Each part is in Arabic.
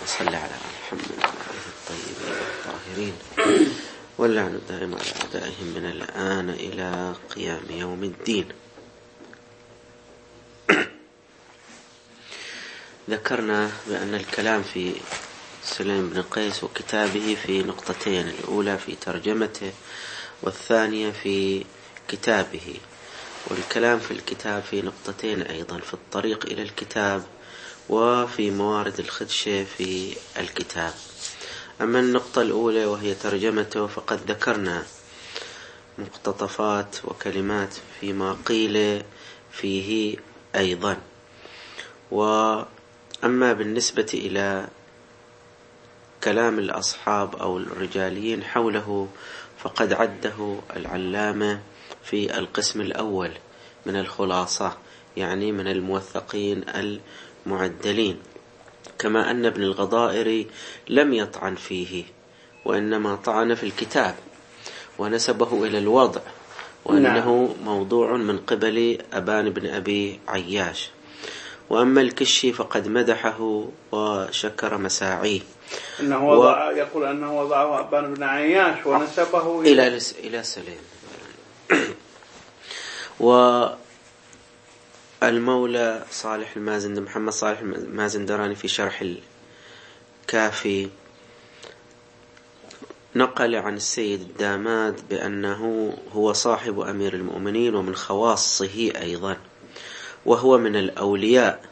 صل على محمد وآله الطيبين الطاهرين واللعن الدائم على أعدائهم من الآن إلى قيام يوم الدين. ذكرنا بأن الكلام في سليم بن قيس وكتابه في نقطتين، الأولى في ترجمته والثانية في كتابه، والكلام في الكتاب في نقطتين أيضا، في الطريق إلى الكتاب وفي موارد الخدشة في الكتاب. أما النقطة الأولى وهي ترجمته فقد ذكرنا مقتطفات وكلمات فيما قيل فيه أيضا. وأما بالنسبة إلى كلام الأصحاب أو الرجاليين حوله فقد عده العلامة في القسم الأول من الخلاصة، يعني من الموثقين المعدلين، كما أن ابن الغضائر لم يطعن فيه وإنما طعن في الكتاب ونسبه إلى الوضع وأنه موضوع من قبل أبان بن أبي عياش. وأما الكشي فقد مدحه وشكر مساعيه، إنه يقول أنه وضعه أبان بن عياش ونسبه إلى سليم. والمولى صالح المازن محمد صالح المازندراني في شرح الكافي نقل عن السيد الداماد بأنه هو صاحب أمير المؤمنين ومن خواصه أيضا، وهو من الأولياء،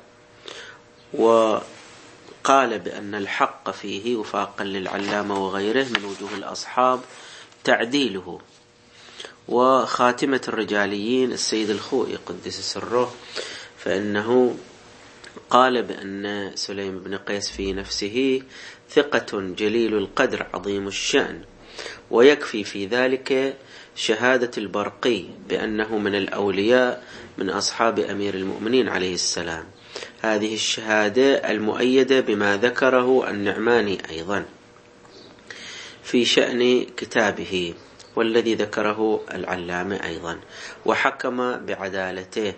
وقال بأن الحق فيه وفاقا للعلامة وغيره من وجوه الأصحاب تعديله. وخاتمة الرجاليين السيد الخوئي قدس سره فإنه قال بأن سليم بن قيس في نفسه ثقة جليل القدر عظيم الشأن، ويكفي في ذلك شهادة البرقي بأنه من الأولياء من أصحاب أمير المؤمنين عليه السلام. هذه الشهادة المؤيدة بما ذكره النعماني أيضا في شأن كتابه، والذي ذكره العلامة أيضا وحكم بعدالته.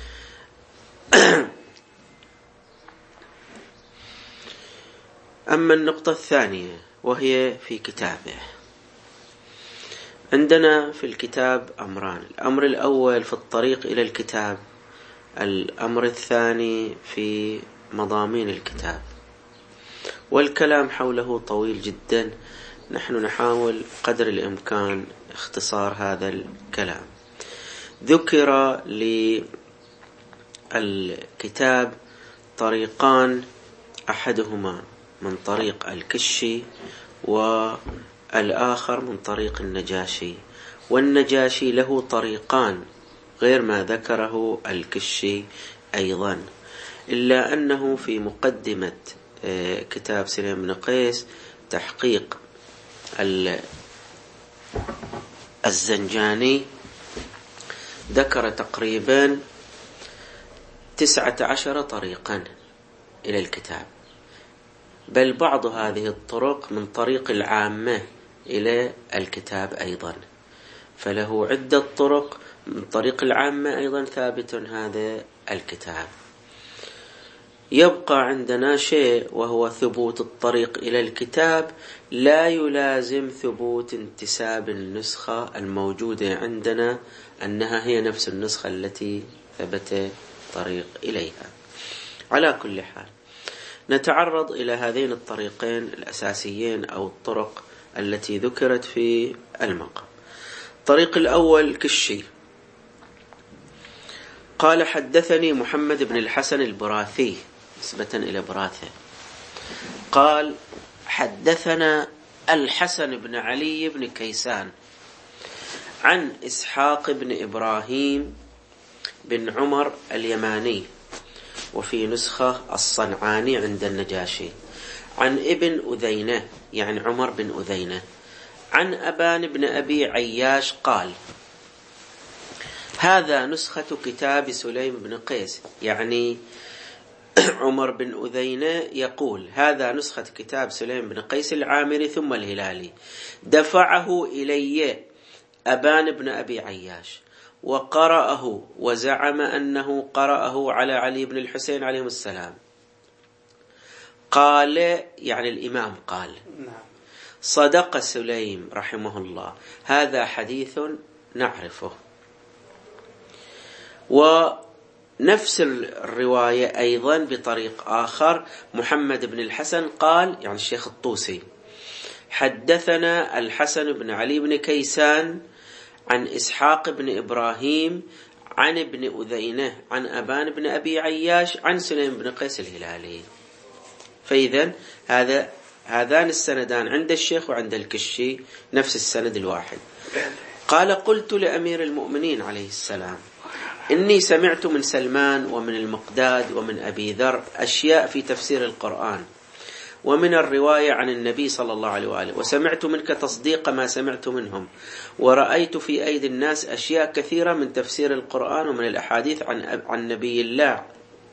أما النقطة الثانية وهي في كتابه، عندنا في الكتاب أمران: الأمر الأول في الطريق إلى الكتاب، الأمر الثاني في مضامين الكتاب. والكلام حوله طويل جدا، نحن نحاول قدر الإمكان اختصار هذا الكلام. ذكر للكتاب طريقان، أحدهما من طريق الكشي والآخر من طريق النجاشي، والنجاشي له طريقان غير ما ذكره الكشي أيضا، إلا أنه في مقدمة كتاب سليم بن قيس تحقيق الزنجاني ذكر تقريبا 19 طريقا إلى الكتاب، بل بعض هذه الطرق من طريق العامة إلى الكتاب أيضا، فله عدة طرق من طريق العامة أيضا ثابت هذا الكتاب. يبقى عندنا شيء وهو ثبوت الطريق إلى الكتاب لا يلازم ثبوت انتساب النسخة الموجودة عندنا أنها هي نفس النسخة التي ثبت طريق إليها. على كل حال نتعرض إلى هذين الطريقين الأساسيين أو الطرق التي ذكرت في المقام. الطريق الأول كشي قال: حدثني محمد بن الحسن البراثي نسبة إلى براثة، قال: حدثنا الحسن بن علي بن كيسان عن إسحاق بن إبراهيم بن عمر اليماني، وفي نسخة الصنعاني عند النجاشي، عن ابن أذينة يعني عمر بن أذينة، عن أبان بن أبي عياش قال: هذا نسخة كتاب سليم بن قيس، يعني عمر بن أذينة يقول: هذا نسخة كتاب سليم بن قيس العامري ثم الهلالي، دفعه إلي أبان بن أبي عياش وقرأه وزعم أنه قرأه على علي بن الحسين عليه السلام. قال يعني الإمام قال نعم. صدق سليم رحمه الله، هذا حديث نعرفه. ونفس الرواية أيضا بطريق آخر محمد بن الحسن قال، يعني الشيخ الطوسي، حدثنا الحسن بن علي بن كيسان عن إسحاق بن إبراهيم عن ابن أذينة عن أبان بن أبي عياش عن سليم بن قيس الهلالي. فإذا هذان السندان عند الشيخ وعند الكشي نفس السند الواحد. قال قلت لأمير المؤمنين عليه السلام إني سمعت من سلمان ومن المقداد ومن أبي ذر أشياء في تفسير القرآن ومن الرواية عن النبي صلى الله عليه وآله، وسمعت منك تصديق ما سمعت منهم، ورأيت في أيدي الناس أشياء كثيرة من تفسير القرآن ومن الأحاديث عن نبي الله،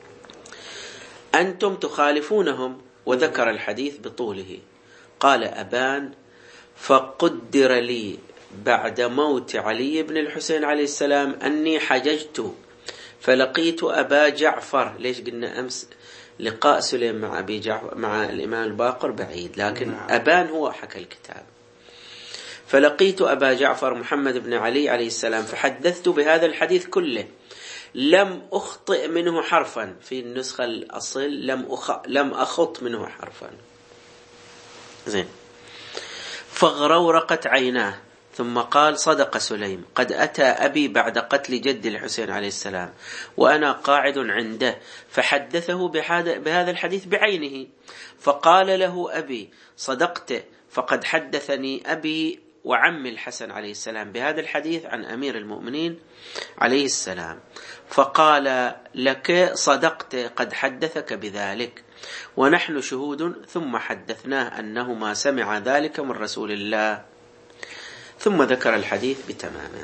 أنتم تخالفونهم. وذكر الحديث بطوله. قال أبان فقدر لي بعد موت علي بن الحسين عليه السلام أني حججت فلقيت أبا جعفر. ليش قلنا أمس لقاء سليم مع أبي جعفر مع الإمام الباقر بعيد، لكن أبان هو حكى الكتاب. فلقيت أبا جعفر محمد بن علي عليه السلام فحدثت بهذا الحديث كله، لم أخطئ منه حرفا. في النسخة الأصل لم أخط منه حرفا. زين. فغرورقت عيناه ثم قال صدق سليم، قد أتى أبي بعد قتل جد الحسين عليه السلام وأنا قاعد عنده، فحدثه بهذا الحديث بعينه، فقال له أبي صدقت، فقد حدثني أبي وعم الحسن عليه السلام بهذا الحديث عن أمير المؤمنين عليه السلام، فقال لك صدقت قد حدثك بذلك ونحن شهود، ثم حدثناه أنه ما سمع ذلك من رسول الله، ثم ذكر الحديث بتمامه.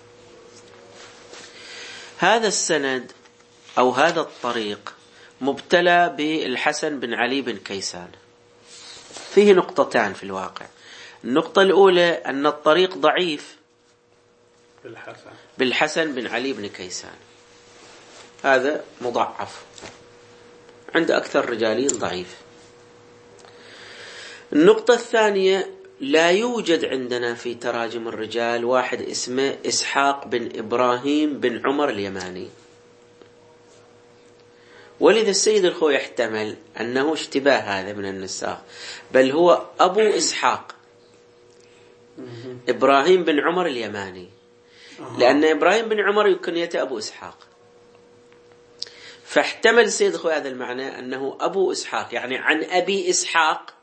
هذا السند أو هذا الطريق مبتلى بالحسن بن علي بن كيسان. فيه نقطتان في الواقع. النقطة الأولى أن الطريق ضعيف بالحسن بن علي بن كيسان، هذا مضعف عند أكثر رجالين ضعيف. النقطة الثانية لا يوجد عندنا في تراجم الرجال واحد اسمه إسحاق بن إبراهيم بن عمر اليماني، ولذا السيد الخوي يحتمل أنه اشتباه هذا من النساخ، بل هو أبو إسحاق إبراهيم بن عمر اليماني، لأن إبراهيم بن عمر يمكن يأتي أبو إسحاق، فاحتمل السيد الخوي هذا المعنى أنه أبو إسحاق يعني عن أبي إسحاق،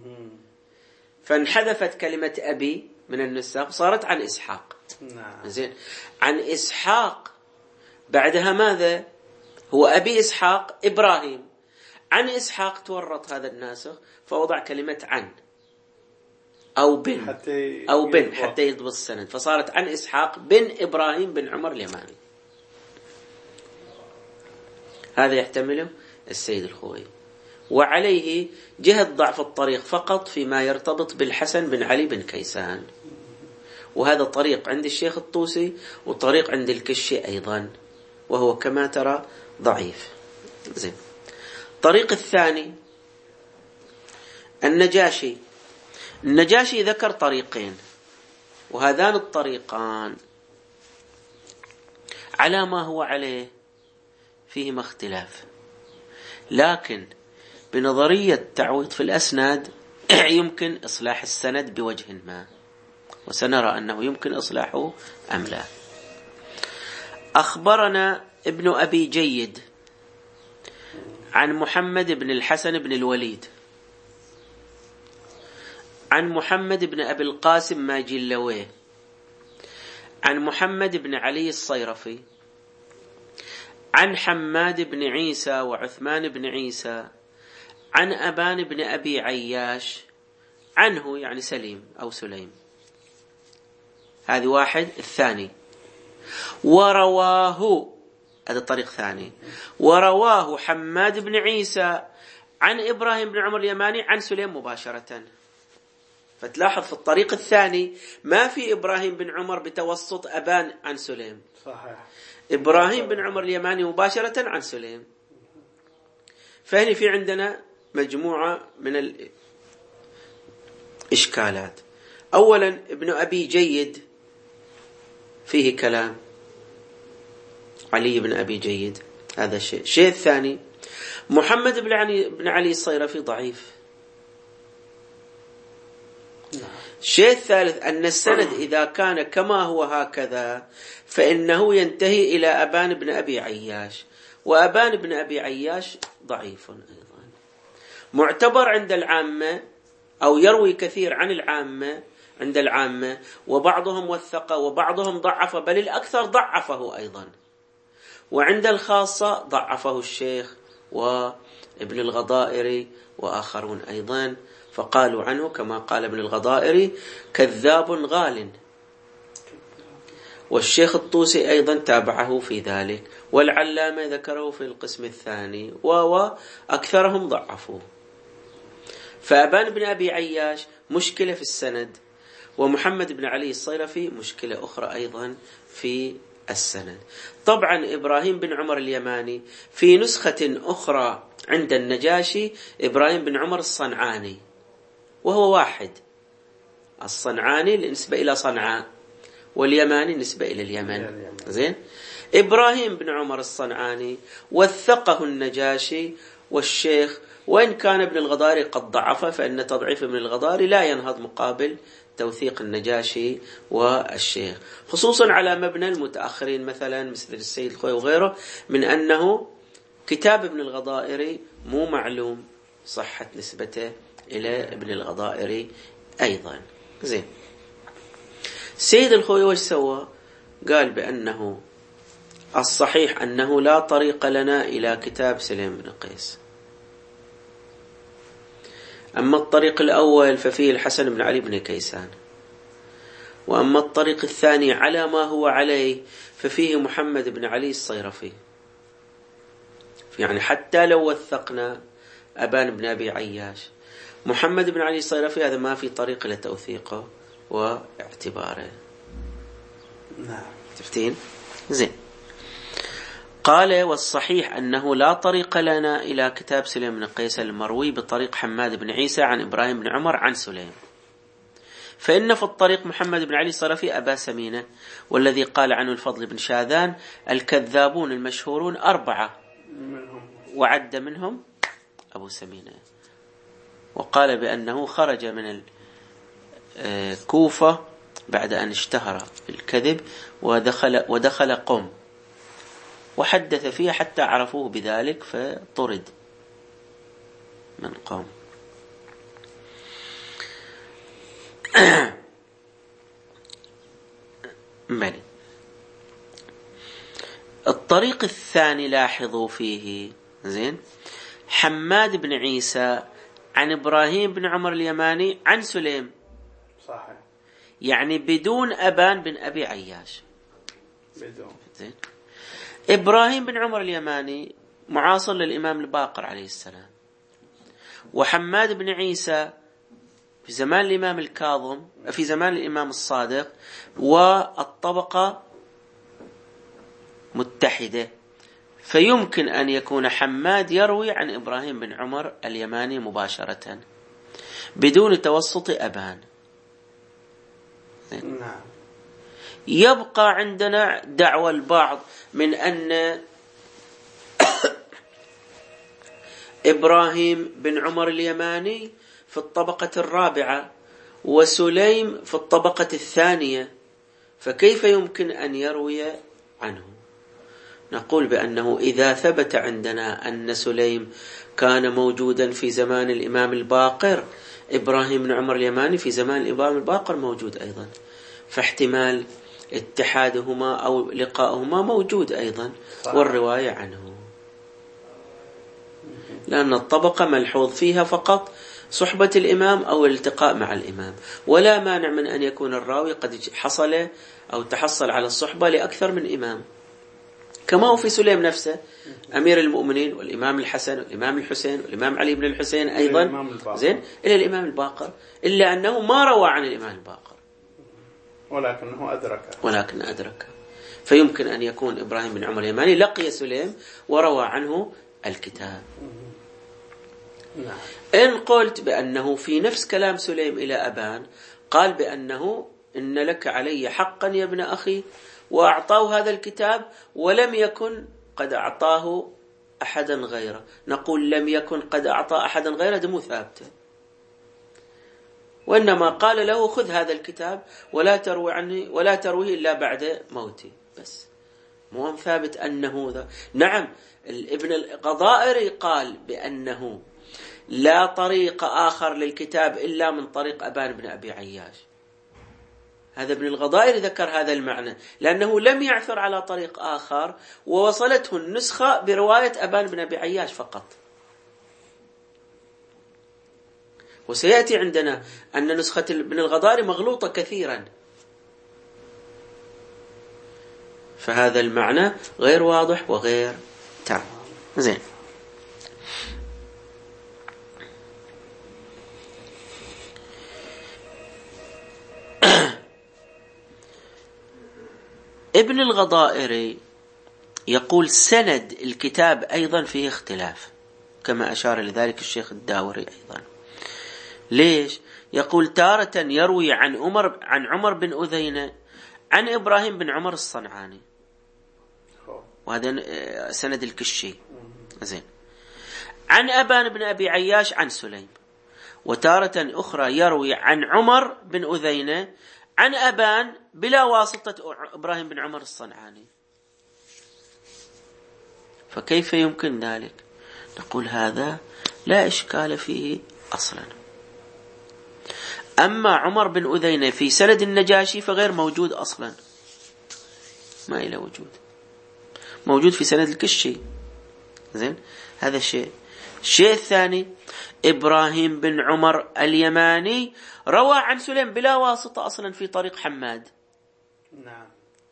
فانحذفت كلمة أبي من النساق صارت عن إسحاق. زين. عن إسحاق بعدها ماذا؟ هو أبي إسحاق إبراهيم، عن إسحاق تورط هذا الناسخ فوضع كلمة عن أو بن حتى يضبط السند، فصارت عن إسحاق بن إبراهيم بن عمر اليماني. هذا يحتمله السيد الخوي، وعليه جهة ضعف الطريق فقط فيما يرتبط بالحسن بن علي بن كيسان، وهذا طريق عند الشيخ الطوسي وطريق عند الكشي أيضا، وهو كما ترى ضعيف. زين. الطريق الثاني النجاشي ذكر طريقين، وهذان الطريقان على ما هو عليه فيهما اختلاف، لكن بنظرية تعويض في الأسناد يمكن إصلاح السند بوجه ما، وسنرى أنه يمكن إصلاحه أم لا. أخبرنا ابن أبي جيد عن محمد بن الحسن بن الوليد عن محمد بن أبي القاسم ماجلويه عن محمد بن علي الصيرفي عن حماد بن عيسى وعثمان بن عيسى عن أبان بن أبي عياش عنه يعني سليم أو سليم. هذه واحد. الثاني ورواه، هذا الطريق ثاني، ورواه حماد بن عيسى عن إبراهيم بن عمر اليماني عن سليم مباشرة. فتلاحظ في الطريق الثاني ما في إبراهيم بن عمر بتوسط أبان عن سليم، صحيح، إبراهيم بن عمر اليماني مباشرة عن سليم. فهنا في عندنا مجموعة من الإشكالات. أولا ابن أبي جيد فيه كلام، علي بن أبي جيد، هذا شيء. الشيء الثاني محمد بن علي الصيرفي ضعيف. الشيء الثالث أن السند إذا كان كما هو هكذا فإنه ينتهي إلى أبان بن أبي عياش، وأبان بن أبي عياش ضعيف أيضا، معتبر عند العامة أو يروي كثير عن العامة عند العامة، وبعضهم وثقه وبعضهم ضعف، بل الأكثر ضعفه أيضا، وعند الخاصة ضعفه الشيخ وابن الغضائري وآخرون أيضا، فقالوا عنه كما قال ابن الغضائري كذاب غال، والشيخ الطوسي أيضا تابعه في ذلك، والعلامة ذكره في القسم الثاني، وأكثرهم ضعفوه. فأبان بن أبي عياش مشكلة في السند، ومحمد بن علي الصيرفي مشكلة أخرى أيضا في السند. طبعا إبراهيم بن عمر اليماني في نسخة أخرى عند النجاشي إبراهيم بن عمر الصنعاني، وهو واحد، الصنعاني نسبة إلى صنعاء، واليماني نسبة إلى اليمن. زين، إبراهيم بن عمر الصنعاني وثقه النجاشي والشيخ، وإن كان ابن الغضاري قد ضعف، فإن تضعيف ابن الغضاري لا ينهض مقابل توثيق النجاشي والشيخ، خصوصا على مبنى المتأخرين مثلا مثل السيد الخوي وغيره، من أنه كتاب ابن الغضائري مو معلوم صحة نسبته إلى ابن الغضائري أيضا. زين، السيد الخوي وش سوى؟ قال بأنه الصحيح أنه لا طريق لنا إلى كتاب سليم بن قيس، أما الطريق الأول ففيه الحسن بن علي بن كيسان، وأما الطريق الثاني على ما هو عليه ففيه محمد بن علي الصيرفي. يعني حتى لو وثقنا أبان بن أبي عياش، محمد بن علي الصيرفي هذا ما في طريق لتوثيقه واعتباره. نعم، تفتين؟ زين. قال والصحيح أنه لا طريق لنا إلى كتاب سليم بن قيس المروي بطريق حماد بن عيسى عن إبراهيم بن عمر عن سليم، فإن في الطريق محمد بن علي الصيرفي أبا سمينة، والذي قال عنه الفضل بن شاذان الكذابون المشهورون 4، وعد منهم أبو سمينة، وقال بأنه خرج من الكوفة بعد أن اشتهر بالكذب ودخل قم وحدث فيها حتى عرفوه بذلك فطرد من قوم. مالي. الطريق الثاني لاحظوا فيه زين حماد بن عيسى عن إبراهيم بن عمر اليماني عن سليم، صحيح، يعني بدون أبان بن أبي عياش، بدون. زين. إبراهيم بن عمر اليماني معاصر للإمام الباقر عليه السلام، وحماد بن عيسى في زمان الإمام الكاظم، في زمان الإمام الصادق، والطبقة متحدة، فيمكن أن يكون حماد يروي عن إبراهيم بن عمر اليماني مباشرة بدون توسط أبان. نعم. يبقى عندنا دعوى البعض من أن إبراهيم بن عمر اليماني في الطبقة الرابعة وسليم في الطبقة الثانية، فكيف يمكن أن يروي عنه؟ نقول بأنه إذا ثبت عندنا أن سليم كان موجودا في زمان الإمام الباقر، إبراهيم بن عمر اليماني في زمان الإمام الباقر موجود أيضا، فاحتمال اتحادهما أو لقاؤهما موجود أيضا، والرواية عنه، لأن الطبقة ملحوظ فيها فقط صحبة الإمام أو الالتقاء مع الإمام، ولا مانع من أن يكون الراوي قد حصل أو تحصل على الصحبة لأكثر من إمام، كما هو في سليم نفسه أمير المؤمنين والإمام الحسن والإمام الحسين والإمام علي بن الحسين أيضا زين إلى الإمام الباقر، إلا أنه ما روى عن الإمام الباقر ولكن أدرك. فيمكن أن يكون إبراهيم بن عمر اليماني لقي سليم وروى عنه الكتاب. نعم. إن قلت بأنه في نفس كلام سليم إلى أبان قال بأنه إن لك علي حقا يا ابن أخي، وأعطاه هذا الكتاب ولم يكن قد أعطاه أحدا غيره، نقول لم يكن قد أعطى أحدا غيره، ده مو ثابته، وإنما قال له خذ هذا الكتاب ولا تروي عني ولا ترويه إلا بعد موتي، بس مو ثابت أنه ذا. نعم، ابن الغضائري قال بأنه لا طريق آخر للكتاب إلا من طريق أبان بن أبي عياش. هذا ابن الغضائري ذكر هذا المعنى لأنه لم يعثر على طريق آخر، ووصلته النسخة برواية أبان بن أبي عياش فقط. وسيأتي عندنا أن نسخة ابن الغضائري مغلوطة كثيرا، فهذا المعنى غير واضح وغير تام. زين. ابن الغضائري يقول سند الكتاب أيضا فيه اختلاف، كما أشار لذلك الشيخ الداوري أيضا. ليش؟ يقول تارة يروي عن عمر بن أذينة عن إبراهيم بن عمر الصنعاني، وهذا سند الكشي. زين. عن أبان بن أبي عياش عن سليم. وتارة أخرى يروي عن عمر بن أذينة عن أبان بلا واسطة إبراهيم بن عمر الصنعاني. فكيف يمكن ذلك؟ نقول هذا لا إشكال فيه أصلا. أما عمر بن أذينة في سند النجاشي فغير موجود أصلا، ما إلى وجود، موجود في سند الكشي. زين، هذا شيء. الشيء الثاني، إبراهيم بن عمر اليماني روى عن سليم بلا واسطة أصلا في طريق حماد. نعم.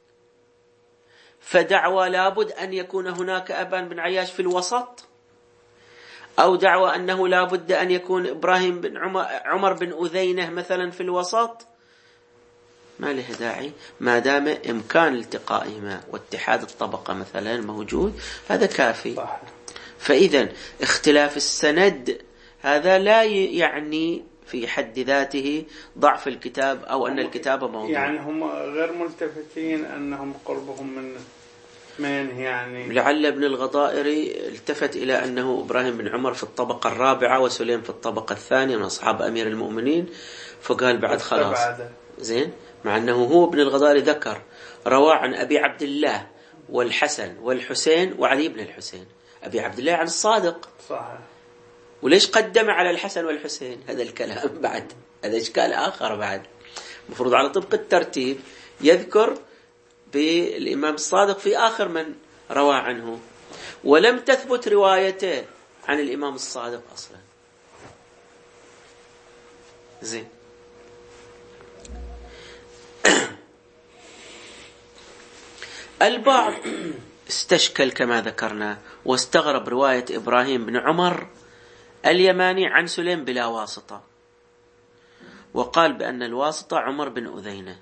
فدعوى لابد أن يكون هناك أبان بن عياش في الوسط، أو دعوى أنه لابد أن يكون إبراهيم بن عمر بن أذينة مثلا في الوسط، ما له داعي ما دام إمكان التقائهما واتحاد الطبقة مثلا موجود، هذا كافي. فإذا اختلاف السند هذا لا يعني في حد ذاته ضعف الكتاب أو أن الكتاب موضوع. يعني هم غير ملتفتين أنهم قربهم من يعني. لعل ابن الغضائري التفت إلى أنه إبراهيم بن عمر في الطبقة الرابعة وسليم في الطبقة الثانية من أصحاب أمير المؤمنين، فقال بعد خلاص. زين، مع أنه هو ابن الغضائري ذكر روى عن أبي عبد الله والحسن والحسين وعلي بن الحسين. أبي عبد الله عن الصادق، صحيح. وليش قدم على الحسن والحسين؟ هذا الكلام بعد، هذا إشكال آخر بعد. مفروض على طبق الترتيب يذكر بالإمام الصادق في آخر من روى عنه، ولم تثبت روايته عن الإمام الصادق أصلا. زين. البعض استشكل كما ذكرنا واستغرب رواية إبراهيم بن عمر اليماني عن سليم بلا واسطة، وقال بأن الواسطة عمر بن أذينة.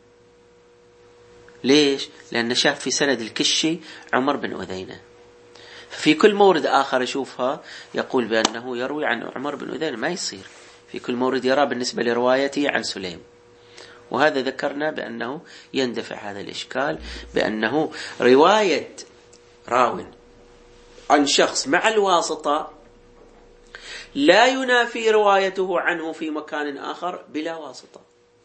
ليش؟ لأن شاف في سند الكشي عمر بن أذينة، في كل مورد آخر يشوفها يقول بأنه يروي عن عمر بن أذينة، ما يصير في كل مورد يرى بالنسبة لروايته عن سليم. وهذا ذكرنا بأنه يندفع هذا الإشكال، بأنه رواية راو عن شخص مع الواسطة لا ينافي روايته عنه في مكان آخر بلا واسطة.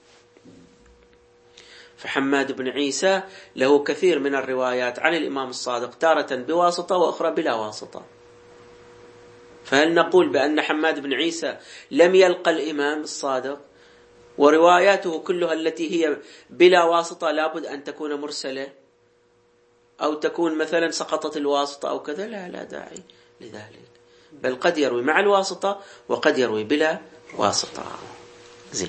فحماد بن عيسى له كثير من الروايات عن الإمام الصادق، تارة بواسطة وأخرى بلا واسطة. فهل نقول بأن حماد بن عيسى لم يلقى الإمام الصادق ورواياته كلها التي هي بلا واسطة لابد أن تكون مرسلة أو تكون مثلا سقطت الواسطة أو كذا؟ لا داعي لذلك، بل قد يروي مع الواسطة وقد يروي بلا واسطة. زين.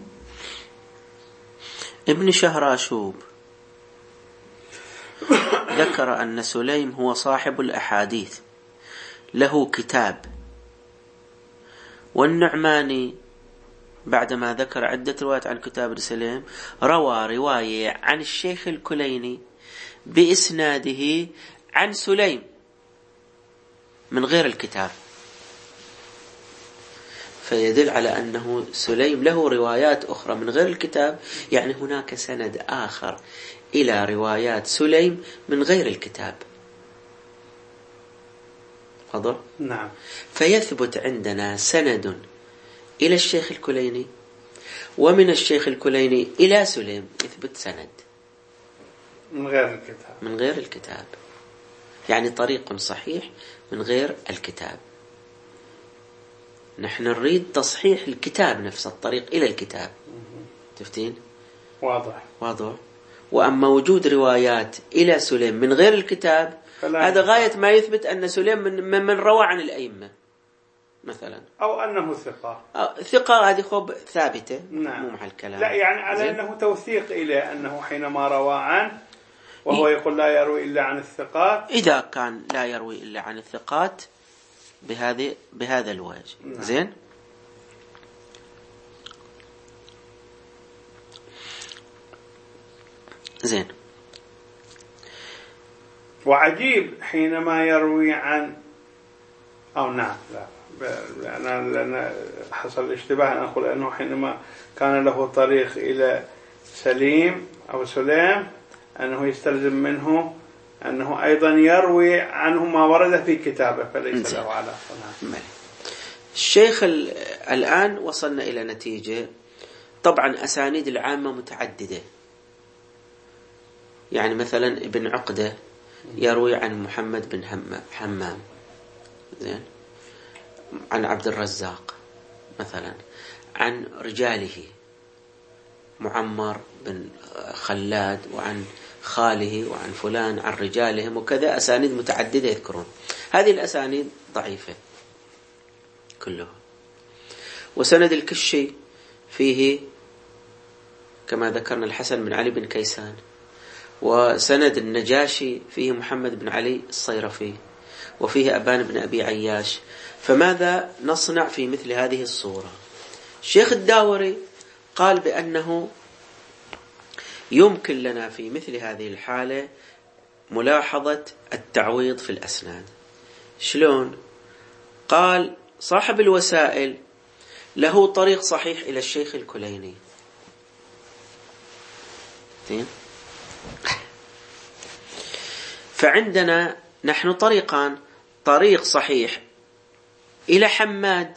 ابن شهراشوب ذكر أن سليم هو صاحب الأحاديث له كتاب، والنعماني بعدما ذكر عدة روايات عن كتاب سليم روى رواية عن الشيخ الكليني بإسناده عن سليم من غير الكتاب، فيدل على أنه سليم له روايات أخرى من غير الكتاب، يعني هناك سند آخر إلى روايات سليم من غير الكتاب. واضح؟ نعم. فيثبت عندنا سند إلى الشيخ الكليني، ومن الشيخ الكليني إلى سليم يثبت سند من غير الكتاب. من غير الكتاب، يعني طريق صحيح من غير الكتاب. نحن نريد تصحيح الكتاب نفس الطريق إلى الكتاب. تفتين؟ واضح. وأما وجود روايات إلى سليم من غير الكتاب هذا غاية ما يثبت أن سليم من روى عن الأئمة مثلا، أو أنه ثقة هذه خب ثابتة. نعم. مو مع الكلام، لا يعني على أنه توثيق إلى أنه حينما روى عنه وهو يقول لا يروي إلا عن الثقات، إذا كان لا يروي إلا عن الثقات بهذا الوجه. نعم. زين. وعجيب حينما يروي عن نعم، لأن حصل الاشتباه أن أقول أنه حينما كان له طريق إلى سليم أو سليم أنه يستلزم منه أنه أيضا يروي عنه ما ورد في كتابه، فليس له علاقة. الشيخ الآن وصلنا إلى نتيجة. طبعا أسانيد العامة متعددة، يعني مثلا ابن عقدة يروي عن محمد بن حمام، زين، عن عبد الرزاق مثلا، عن رجاله معمر بن خلاد، وعن خاله، وعن فلان عن رجالهم، وكذا أسانيد متعددة يذكرون. هذه الأسانيد ضعيفة كلها. وسند الكشي فيه كما ذكرنا الحسن بن علي بن كيسان، وسند النجاشي فيه محمد بن علي الصيرفي، وفيه أبان بن أبي عياش. فماذا نصنع في مثل هذه الصورة؟ الشيخ الداوري قال بأنه يمكن لنا في مثل هذه الحالة ملاحظة التعويض في الأسناد. شلون؟ قال صاحب الوسائل له طريق صحيح إلى الشيخ الكليني، فعندنا نحن طريقان: طريق صحيح إلى حماد،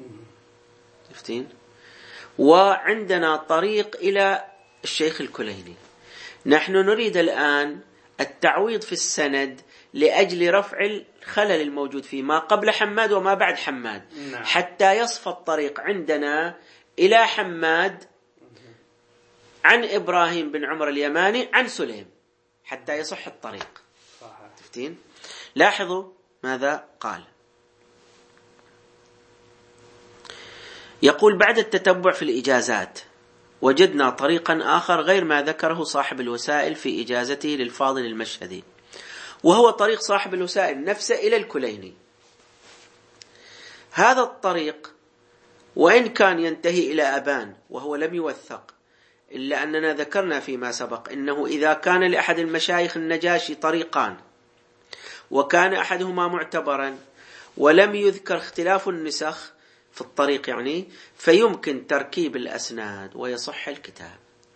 وعندنا طريق إلى الشيخ الكليني. نحن نريد الآن التعويض في السند لأجل رفع الخلل الموجود فيه ما قبل حماد وما بعد حماد. نعم. حتى يصفى الطريق عندنا إلى حماد عن إبراهيم بن عمر اليماني عن سليم، حتى يصح الطريق. تفتين؟ لاحظوا ماذا قال. يقول: بعد التتبع في الإجازات وجدنا طريقا آخر غير ما ذكره صاحب الوسائل في إجازته للفاضل المشهدي، وهو طريق صاحب الوسائل نفسه إلى الكليني. هذا الطريق وإن كان ينتهي إلى أبان وهو لم يوثق، إلا أننا ذكرنا فيما سبق إنه إذا كان لأحد المشايخ النجاشي طريقان وكان أحدهما معتبرا ولم يذكر اختلاف النسخ في الطريق يعني، فيمكن تركيب الأسناد ويصح الكتاب.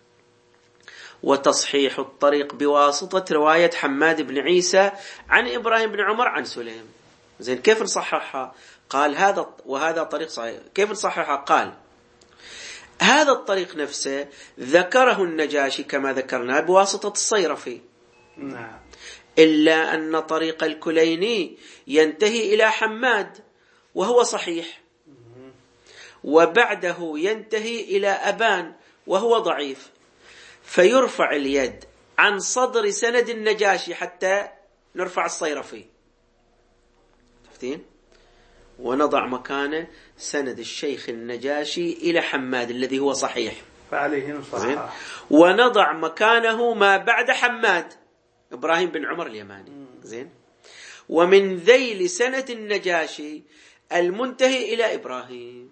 وتصحيح الطريق بواسطة رواية حماد بن عيسى عن إبراهيم بن عمر عن سليم. زين، كيف نصححها؟ قال وهذا طريق صحيح. كيف نصححها؟ قال هذا الطريق نفسه ذكره النجاشي كما ذكرنا بواسطة الصيرفي. نعم. إلا أن طريق الكليني ينتهي إلى حماد وهو صحيح، وبعده ينتهي إلى أبان وهو ضعيف، فيرفع اليد عن صدر سند النجاشي حتى نرفع الصيرفي، تفتين؟ ونضع مكانه سند الشيخ النجاشي إلى حماد الذي هو صحيح، فعليه نصحح، ونضع مكانه ما بعد حماد إبراهيم بن عمر اليماني. زين. ومن ذيل سنة النجاشي المنتهي إلى إبراهيم.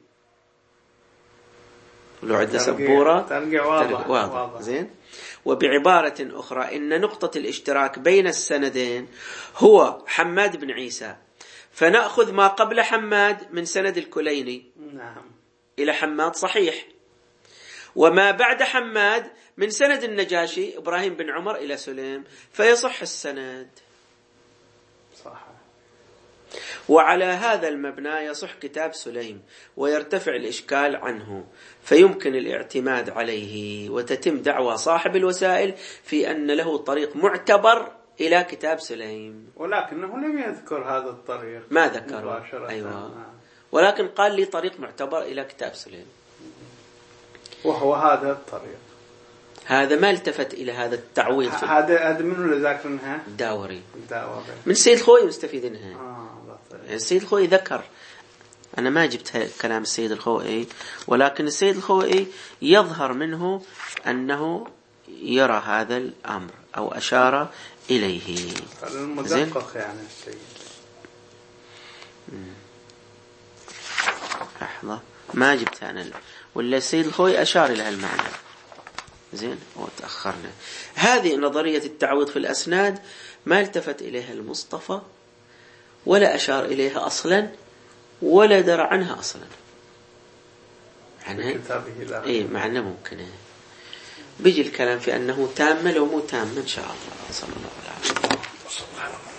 لو عند سبورة ترجع واضح. زين. وبعبارة أخرى إن نقطة الاشتراك بين السندين هو حماد بن عيسى، فنأخذ ما قبل حماد من سند الكليني نعم إلى حماد صحيح، وما بعد حماد من سند النجاشي إبراهيم بن عمر إلى سليم، فيصح السند. صح. وعلى هذا المبنى يصح كتاب سليم ويرتفع الإشكال عنه، فيمكن الاعتماد عليه، وتتم دعوى صاحب الوسائل في أن له طريق معتبر إلى كتاب سليم، ولكنه لم يذكر هذا الطريق. ما ذكره. أيوة. ولكن قال لي طريق معتبر إلى كتاب سليم، وهو هذا الطريق. هذا ما التفت إلى هذا التعويض. هذا منه اللي ذاكرنها؟ الداوري. من سيد الخوئي مستفيدينها. السيد الخوئي ذكر، أنا ما جبت كلام السيد الخوئي، ولكن السيد الخوئي يظهر منه أنه يرى هذا الأمر أو أشار إليه. المدقق يعني السيد. لحظة، ما جبت أنا، ولا السيد الخوئي أشار إلى المعنى. زين، وتأخرنا. هذه نظرية التعويض في الأسناد ما التفت إليها المصطفى، ولا أشار إليها أصلا، ولا درى عنها أصلا. إيه معنى ممكن بيجي الكلام في أنه تام لو مو تام إن شاء الله. صلى الله عليه وسلم.